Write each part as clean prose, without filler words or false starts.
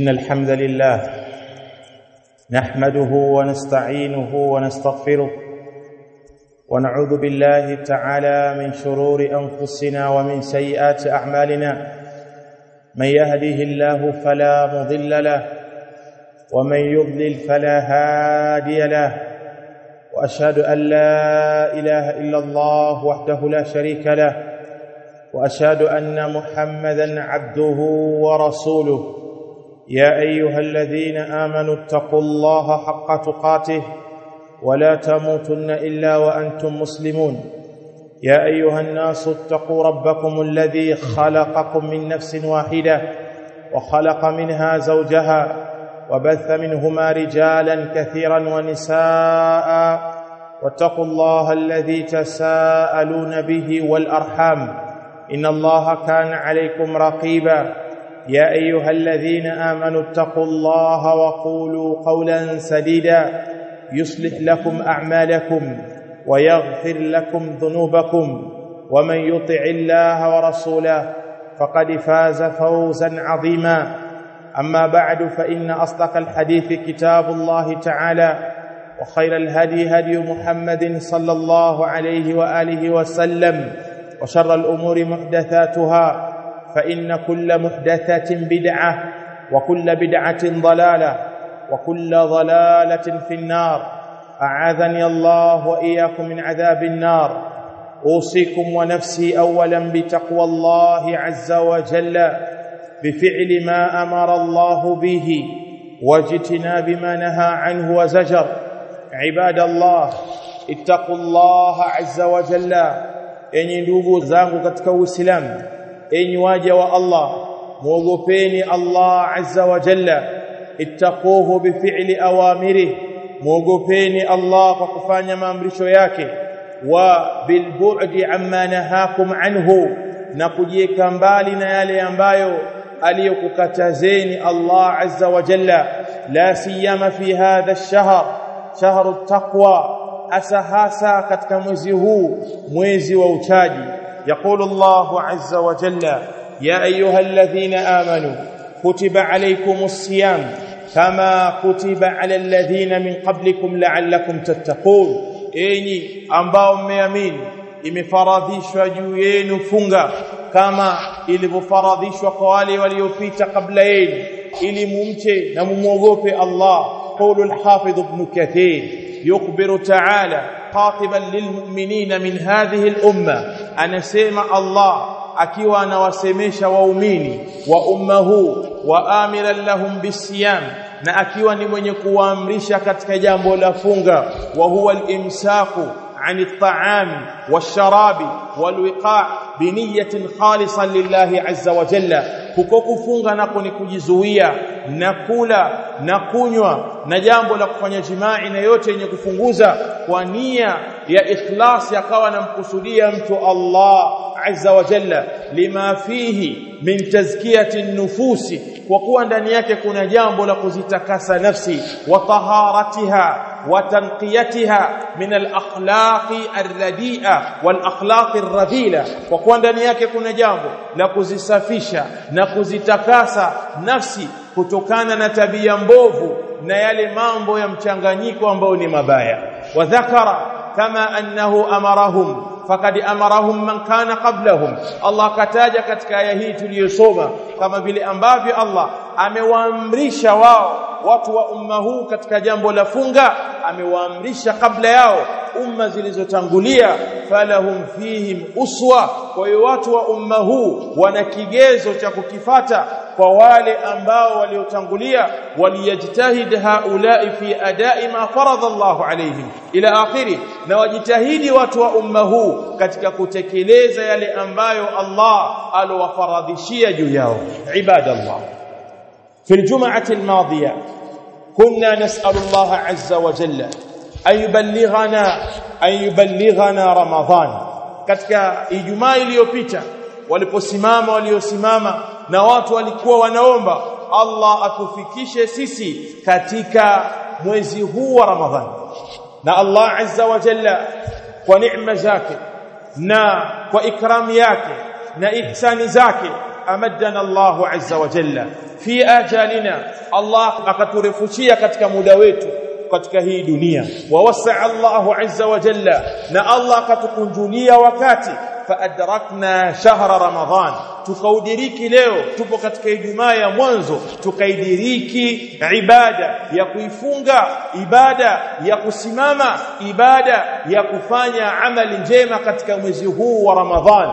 إن الحمد لله نحمده ونستعينه ونستغفره ونعوذ بالله تعالى من شرور أنفسنا ومن سيئات أعمالنا. من يهده الله فلا مضل له ومن يضلل فلا هادي له، وأشهد أن لا إله إلا الله وحده لا شريك له، وأشهد أن محمدًا عبده ورسوله. يا أيها الذين آمنوا اتقوا الله حق تقاته ولا تموتن إلا وأنتم مسلمون. يا أيها الناس اتقوا ربكم الذي خلقكم من نفس واحدة وخلق منها زوجها وبث منهما رجالا كثيرا ونساء، واتقوا الله الذي تساءلون به والأرحام إن الله كان عليكم رقيبا. يا أيها الذين آمنوا اتقوا الله وقولوا قولا سديدا يصلح لكم أعمالكم ويغفر لكم ذنوبكم، ومن يطع الله ورسوله فقد فاز فوزا عظيما. أما بعد، فإن أصدق الحديث كتاب الله تعالى، وخير الهدي هدي محمد صلى الله عليه وآله وسلم، وشر الأمور محدثاتها، فإن كل محدثة بدعة وكل بدعة ضلالة وكل ضلالة في النار. أعاذني الله وإياكم من عذاب النار. أوصيكم ونفسي أولا بتقوى الله عز وجل، بفعل ما أمر الله به واجتناب ما نهى عنه وزجر. عباد الله، اتقوا الله عز وجل. enyi ndugu zangu katika Uislamu, enyi waja wa Allah, muogopeni Allah azza wa jalla. Ittaquhu bifi'li awamirihi, muogopeni Allah kwa kufanya maamrisho yake, wa bilbu'di amma nahakum anhu, na kujieka mbali na yale ambayo aliyokukatazeni Allah azza wa jalla. La siyama fi hadha ash-shahr, shahru at-taqwa, asahasa katika mwezi huu, mwezi wa uchaji. يقول الله عز وجل: يا أيها الذين آمنوا كتب عليكم الصيام كما كتب على الذين من قبلكم لعلكم تتقون. enyi ambao mmeamini, imefaradhishwa juu yenu funga kama ilivyofaradhishwa kwa wale waliopita kabla yenu, ili mumche na mumuogope Allah. قول الحافظ ابن كثير يخبر تعالى خاطبا للمؤمنين من هذه الأمة. anasema Allah akiwa anawasemesha waumini wa umma huu, wa amiran lahum bisiyam, na akiwa ni mwenye kuamrisha katika jambo la funga. wa huwa al-imsaku عن الطعام والشراب والوقاء بنية خالصة لله عز وجل. kufunga nako ni kujizuia na kula na kunywa na jambo la kufanya jimai na yote yenye kufunguza kwa nia ya ikhlas, yakawa namkusudia mtu Allah azza wa jalla. lima fihi min tazkiyati an-nufusi, kwa kuwa ndani yake kuna jambo la kuzitakasa nafsi, wa taharatiha wa tanqiyatiha min al-akhlaqi ar-radi'a wal akhlaqi ar-radila, kwa kuwa ndani yake kuna jambo la kuzisafisha na kuzitakasa nafsi kutokana na tabia mbovu na yale mambo ya mchanganyiko ambayo ni mabaya. wa dhakara kama annahu amarahum faqad amarahum man kana qablahum. Allah kataja katika aya hii tuliyosoma kama vile ambavyo Allah amewaamrisha wao watu wa umma huu katika jambo la funga, amewaamrisha kabla yao umma zilizotangulia. falahum fihim uswa, kwa hiyo watu wa umma huu wana kigezo cha kukifata kwa wale ambao waliotangulia. waliyajtahid haula'i fi ada'i ma farada Allahu alayhim ila akhiri, na wajitahidi watu wa umma huu katika kutekeleza yale ambayo Allah alowafaradhishia juu yao. Ibadallah, في الجمعة الماضية كنا نسأل الله عز وجل أن يبلغنا رمضان. katika Ijumaa iliyopita waliosimama na watu walikuwa wanaomba Allah atufikishe sisi katika mwezi huu wa Ramadhani, na Allah azza wa jalla kwa neema zake na kwa ikramu yake na ihsani zake amaddana Allahu azza wa jalla fi ajalina, Allah akaturefushia katika muda wetu katika hii dunia. Wa wasaa Allahu azza wa jalla, na Allah akatukunjulia wakati, fa adrakna shahra Ramadhan, tukaudiriki leo, tupo katika Ijumaa ya mwanzo, tukaidiriki ibada ya kuifunga, ibada ya kusimama, ibada ya kufanya amali njema katika mwezi huu wa Ramadhan.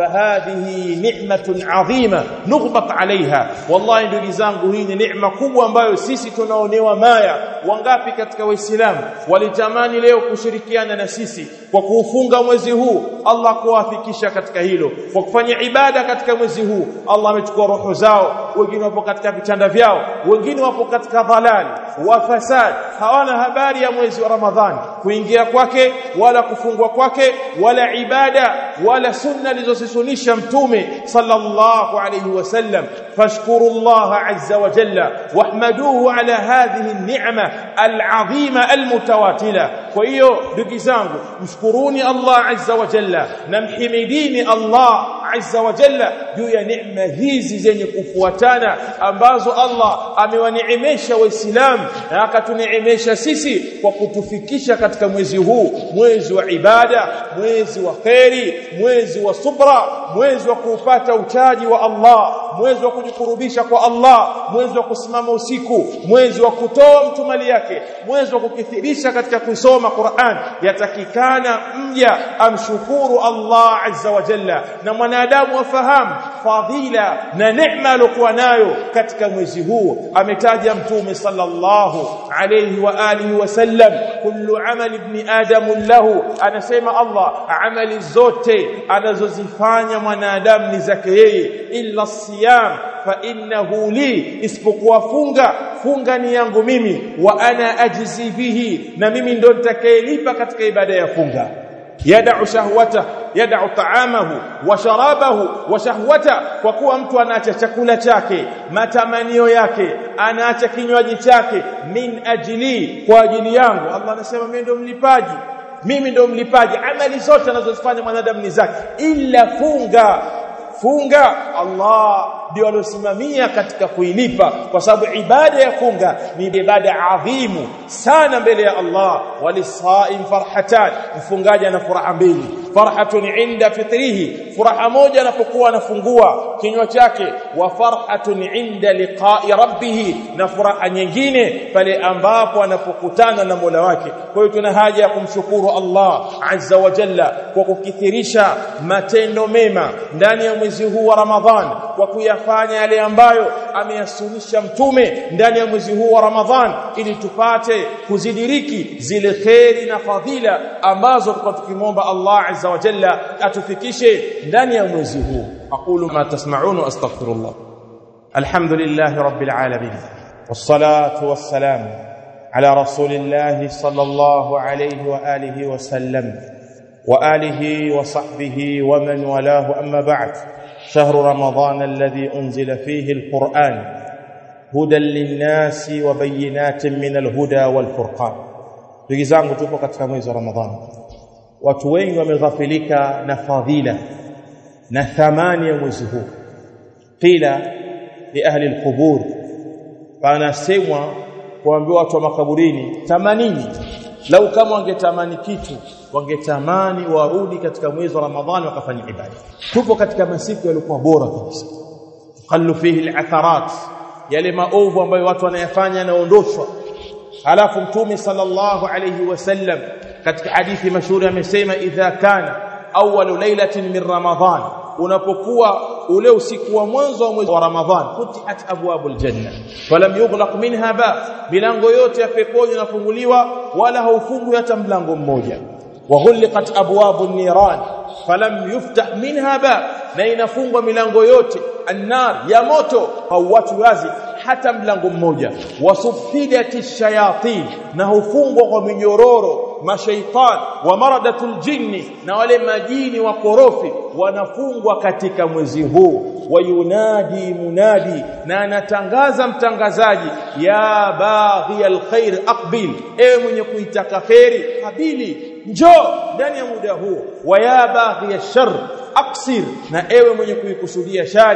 فهذه نعمة عظيمة نغبط عليها. والله ndugu zangu, hii ni neema kubwa ambayo sisi tunaonewa maya. Wangapi katika waislamu walitamani leo kushirikiana na sisi kwa kuufunga mwezi huu, Allah kuwafikisha katika hilo, kwa kufanya ibada katika mwezi huu. Allah amechukua roho zao, wengine wapo katika vitanda vyao, wengine wapo katika dhalali wa fasad, hawana habari ya mwezi wa Ramadhani, kuingia kwake wala kufungwa kwake wala ibada wala sunna alizosisunisha mtume sallallahu alayhi wasallam. fashkuru Allah azza wa jalla wahmaduhu ala hadhihi an-ni'ma al-'azima al-mutawatila. kwa hiyo ndugu zangu, mshkuruni Allah azza wa jalla na mhimidini Allah azza wa jalla juu ya neema hizi zenye kufuatana ambazo Allah amewaneemesha waislamu na akatuneemesha sisi kwa kutufikisha katika mwezi huu, mwezi wa ibada, mwezi wa khairi, mwezi wa subra, mwezi wa kupata uchaji wa Allah, mwezi wa kujikurubisha kwa Allah, mwezi wa kusimama usiku, mwezi wa kutoa mtu mali yake, mwezi wa kukithirisha katika kusoma Qur'an. Yatakikana mja amshukuru Allah azza wa jalla, na mwanadamu afahamu fadhila na neema aliyokuwa nayo katika mwezi huu. Ametaja mtume sallallahu alayhi wa alihi wasallam, kullu amali ibn adam lahu, anasema Allah amali zote anazozifanya mwanadamu ni zake yeye, illa siyam fa innahu li, isipokuwa funga ni yangu mimi, wa ana ajzi bihi, na mimi ndo nitakayelipa katika ibada ya funga. yad'u shahwata, yad'u ta'amahu wa sharabahu wa shahwata, kwa kuwa mtu anaacha chakula chake, matamanio yake, anaacha kinywaji chake, min ajli, kwa ajili yangu. Allah anasema mimi ndo mlipaji, mimi ndo mlipaji. Amali zote anazozifanya mwanadamu ni zake, ila funga Allah ndio alosimamia katika kuilipa, kwa sababu ibada ya funga ni ibada adhimu sana mbele ya Allah. walisaim farhatan, mfungaji ana furaha mbili, farhatun inda fitrihi, furaha moja anapokuwa anafungua kinywa chake, wa farhatun inda liqa'i rabbih, na furaha nyingine pale ambapo anapokutana na Mola wake. kwa hiyo tuna haja ya kumshukuru Allah azza wa jalla kwa kukithirisha matendo mema ndani ya mwezi huu wa Ramadhan, kwa kuyafanya yale ambayo ameyasunisha mtume ndani ya mwezi huu wa Ramadhan, ili tupate kuzidiriki zile khairi na fadhila ambazo tukimwomba Allah azza wa jalla atufikishe ndani ya mwezi huu. aqulu ma tasma'un wa astaghfirullah. alhamdulillahi rabbil alamin, wassalatu wassalamu ala rasulillahi sallallahu alayhi wa alihi wa sallam wa alihi wa sahbihi wa man walahu, amma ba'd. شهر رمضان الذي أنزل فيه القرآن هدى للناس وبينات من الهدى والفرقان. ndugu zangu, tupo katika mwezi wa Ramadhani. Watu wengi wameghafilika na fadhila na thamani ya mwezi huu. qila li ahli alqubur, panasemwa kuambia watu wa makaburini, tamanini, lau kama wangetamani kitu wangetamani warudi katika mwezi wa Ramadhani wakafanya ibada. Tupo katika masiku yalikuwa bora kabisa, tuqallu fihi al-atharat, yale maovu ambayo watu wanayafanya yanaondoshwa. Halafu mtume sallallahu alayhi wasallam katika hadithi mashuhuri amesema, idha kana awwalu lailatin min Ramadhan, unapokuwa ule usiku wa mwanzo wa mwezi wa Ramadhan, futihat abwabul janna falam yughlaq minha ba, milango yote ya peponi inafunguliwa wala haufungwi hata mlango mmoja. وغلقت أبواب النيران فلم يفتح منها باب, na inafungwa milango yote annar ya moto hauwatu wazi hata mlango mmoja. wasufidati shayatin, na hufungwa kwa minyororo mashaitan, wa maradatul jinni, na wale majini wakorofi wanafungwa katika mwezi huu. wayunadi munadi, na anatangaza mtangazaji, ya baghi alkhair aqbil, ewe mwenye kuitaka khairi kabili, njoo ndani ya muda huu. wa ya baghi ashar aqsir, na ewe mwenye kuikusudia shari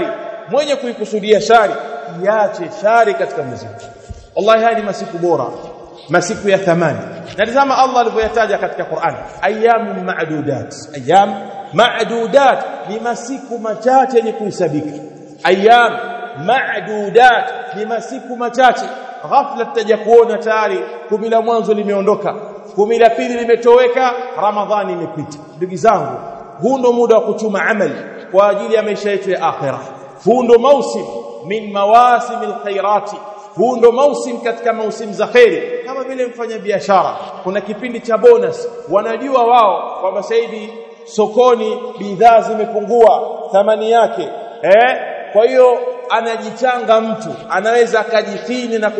mwenye kuikusudia shari iache shari katika mwezi. Wallahi hadi masiku bora, masiku ya thamani. Na tazama Allah alivyoyataja katika Qur'an, ayyamun ma'dudat. Ayyam ma'dudat ni masiku machache yenye kuhesabika. Ayyam ma'dudat ni masiku machache. Ghafla tutaja kuona tayari 10 la mwanzo limeondoka, 10 la pili limetoweka, Ramadhani imepita. Ndugu zangu, huu ndo muda wa kuchuma amali kwa ajili ya maisha yetu ya akhirah. Huu ndo mausim min mawasimil khairati. Huu ndo mausim katika mausim za khairi. Kama vile mfanya biashara, kuna kipindi cha bonus, wanajua wao kwamba sasa hivi sokoni bidhaa zimepungua thamani yake. Kwa hiyo anajichanga mtu, anaweza akajifini na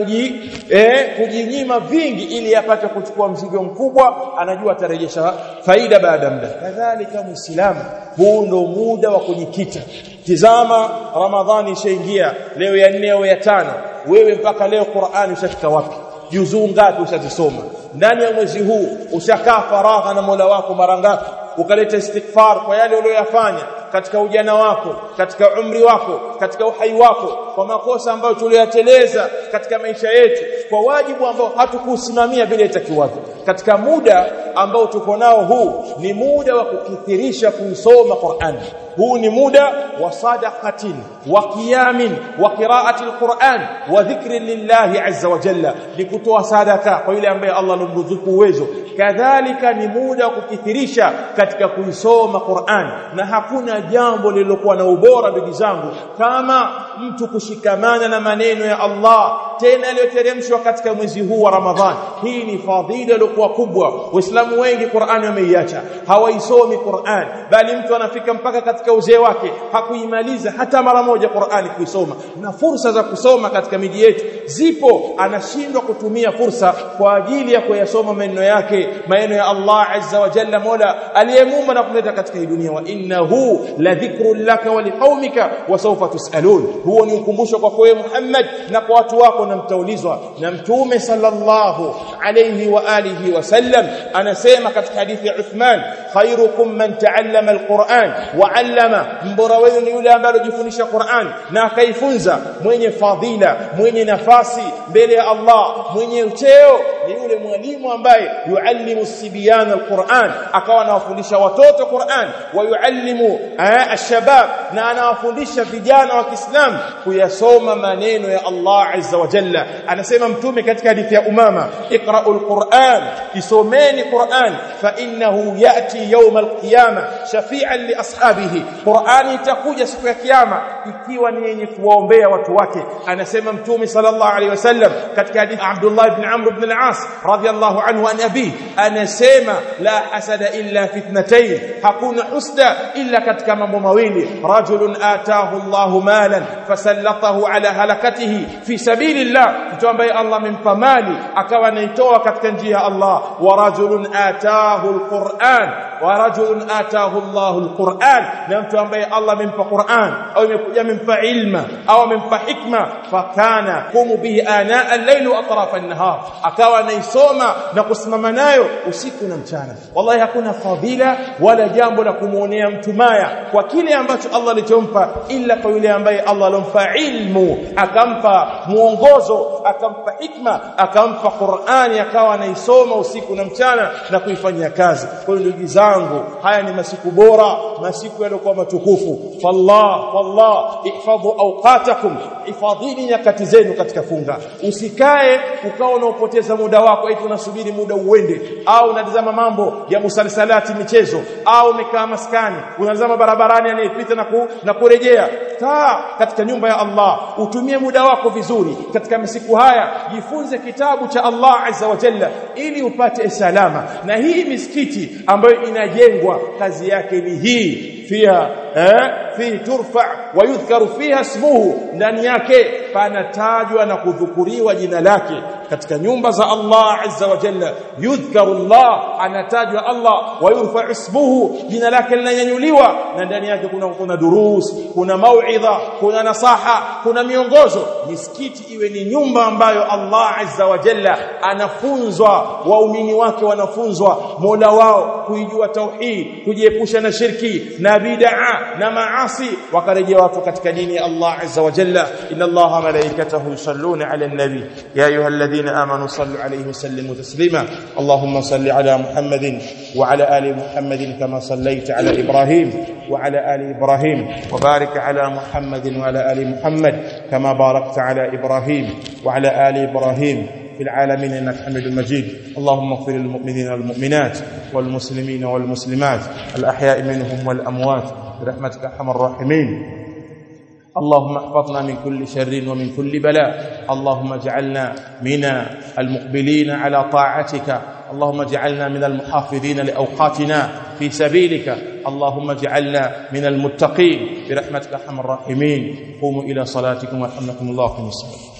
kujinyima vingi ili apate kuchukua mzigo mkubwa, anajua atarejesha faida baada ya muda. Kadhalika Muislamu, huu ndo muda wa kujikita. Tizama, Ramadhani ishaingia, leo ya 4 au ya 5. Wewe mpaka leo Qur'ani ushafika wapi? Juzuu ngapi ushazisoma? Ndani ya mwezi huu ushakaa faragha na Mola wako mara ngapi? Ukaleta istighfar kwa yale uliyofanya katika ujana wako, katika umri wako, katika uhai wako, kwa makosa ambayo tuliyateleza katika maisha yetu, kwa wajibu ambao hatukusimamia bila itakiwavyo. Katika muda ambao tuko nao huu ni muda wa kukithirisha kusoma Qur'an. Huu ni muda wa sadaqatin wa qiyamin wa qira'ati al-Qur'an wa dhikri lillahi azza wa jalla, ni kutoa sadaka kwa yule ambaye Allah alimruzuku uwezo. Kadhalika ni muda wa kukithirisha katika kuisoma Qur'an, na hakuna jambo lililokuwa na ubora ndugu zangu kama mtu kushikamana na maneno ya Allah tena yaliyoteremshwa katika mwezi huu wa Ramadhani. Hii ni fadhila iliyokuwa kubwa. Waislamu wengi Qur'an wameiacha, hawaisomi Qur'an, bali mtu anafika mpaka katika uzee wake hakuimaliza hata mara moja Qur'ani kuisoma. Na fursa za kusoma katika miji yetu zipo, anashindwa kutumia fursa kwa ajili ya kuyasoma maneno yake, maneno ya Allah azza wa jalla, Mola aliyemuumba na kuleta katika hii dunia. Wa innahu la dhikrun laka wa liqaumika wa sawfa tusalun. Huo ni ukumbusho kwa wewe Muhammad na kwa watu wako, na mtaulizwa. Na Mtume sallallahu alayhi wa alihi wasallam anasema katika hadithi ya Uthman, khairukum man ta'allama alquran wa 'allama, mbora wenu ni yule ambaye alijifundisha Qur'an na akaifunza. Mwenye fadhila, mwenye nafasi mbele ya Allah, mwenye cheo ni yule mwalimu ambaye yuallimu sibyana alquran, akawa anawafundisha watoto Qur'an, wa yuallimu ashabab, na anawafundisha vijana wa Kiislamu kuyasoma maneno ya Allah azza wa jalla. Anasema Mtume katika hadithi ya Umama, iqra'ul Qur'an, isomeni Qur'an, fa innahu ya'ti yawm al-qiyamah shafi'an li ashabihi. Qur'ani itakuja siku ya kiyama ikiwa ni yenye kuwaombea watu wake. Anasema Mtume sallallahu alayhi wasallam katika hadithi Abdullah ibn Amr ibn al-As radiyallahu anhu an abi, anasema la hasada illa fitnatayn, hakuna husda illa katika mambo mawili. Rajulun ataahu Allahu malan fasallatahu ala halakatihi fi sabilillah, mtu ambaye Allah amempa mali akawa anaitoa katika njia ya Allah. Wa rajulun ataahu alquran, wa rajulun ataahu Allahu alquran, na mtu ambaye Allah amempa Qur'an au amempa ilma au amempa hikma, fakana kumu bihi ana al-layl wa atraf an-nahar, akawa anaisoma na kusimama nayo usiku na mchana. Wallahi hakuna fadhila wala jambo la kumuonea mtu maya kwa kile ambacho Allah alichompa, ila kwa yule ambaye Allah alompa ilmu, akampa muongozo, akampa hikma, akampa Qur'ani, akawa anaisoma usiku na mchana na kuifanyia kazi. Kwa hiyo ndugu zangu, haya ni masiku bora, masiku yaliokuwa matukufu. Wallah ihfadhu awqatakum, ifadhini nyakati zenu katika funga. Usikae ukawa unaopoteza muda wako eti unasubiri muda uende, au unatazama mambo ya musalsalati, michezo, au umekaa maskani unatazama barabarani anayepita na kurejea. Kaa katika nyumba ya Allah, utumie muda wako vizuri katika masiku haya. Jifunze kitabu cha Allah azza wa jalla ili upate salama. Na hii misikiti ambayo inajengwa, kazi yake ni hii, fiha fi turfa wa yudhkaru fiha ismuhu, ndani yake panatajwa na kudhukuriwa jina lake. Katika nyumba za Allah azza wa jalla yudhkaru Allah, anatajwa Allah, wa yurfa ismuhu, jina lake linanyanyuliwa, na ndani yake kuna durus, kuna mauidha, kuna nasaha, kuna miongozo. Misikiti iwe ni nyumba ambayo Allah azza wa jalla anafunzwa, waumini wake wanafunzwa Mola wao kuijua tauhid, kujiepusha na shirki na bid'a na maasi, wakarejea watu katika dini ya Allah azza wa jalla. Inna Allaha malaikatahu yusalluna 'alan nabi ya ayyuhalladhina amanu sallu 'alayhi wa sallimu taslima. Allahumma salli 'ala Muhammadin wa 'ala ali Muhammadin kama sallaita 'ala Ibrahim wa 'ala ali Ibrahim wa barik 'ala Muhammadin wa 'ala ali Muhammad kama barakta 'ala Ibrahim wa 'ala ali Ibrahim في العالمين إنك حميد مجيد. اللهم اغفر للمؤمنين والمؤمنات والمسلمين والمسلمات الأحياء منهم والأموات برحمتك أرحم الراحمين. اللهم احفظنا من كل شر ومن كل بلاء. اللهم اجعلنا من المقبلين على طاعتك. اللهم اجعلنا من المحافظين لأوقاتنا في سبيلك. اللهم اجعلنا من المتقين برحمتك أرحم الراحمين. قوموا إلى صلاتكم ورحمكم الله.